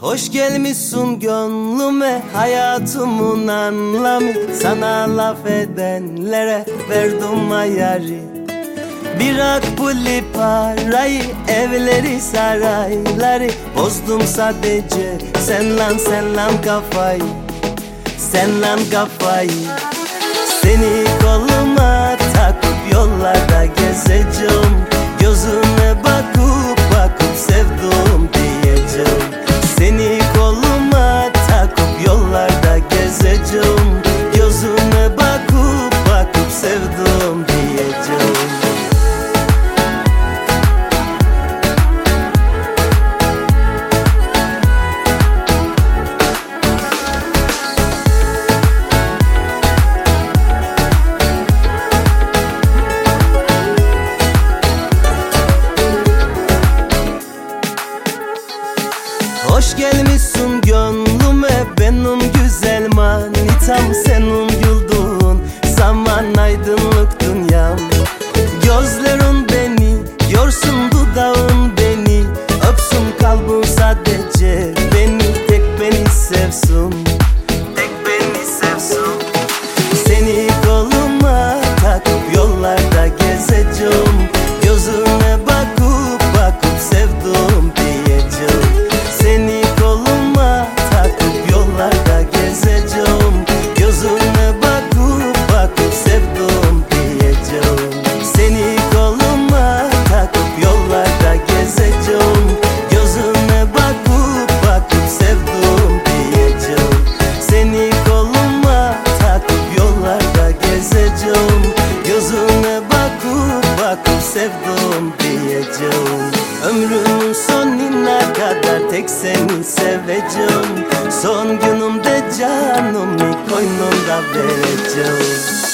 Hoş gelmişsin gönlüme, hayatımın anlamı. Sana laf edenlere verdim ayarı. Bırak puli parayı, evleri sarayları. Bozdum sadece senle kafayı, senle kafayı. Seni koluma takıp yollarda gezeceğim. Gözüne bakıp sevdim diyeceğim. Seni koluma takıp yollarda gezeceğim. Gözüne bakıp sevdim diyeceğim. Hoş gelmişsin gönlüme, benim güzel manitam. Senin güldüğün zaman aydınlık dünyam. Gözlerin beni görsün, dudağın beni öpsün. Kalbin sadece beni, tek beni sevsin, tek beni sevsin. Seni koluma takıp yollarda gezeceğim. Gözüne bakıp sevdim diyeceğim. Seni koluma takıp yollarda gezeceğim. Gözüne bakıp sevdim diyeceğim. Seni koluma takıp yollarda gezeceğim. Gözüne bakıp sevdim diyeceğim. Seni koluma takıp yollarda gezeceğim. Gözüne bakıp sevdim diyeceğim. Ömrümün sonuna kadar tek seni seveceğim. Son günümde canımı koynumda vereceğim.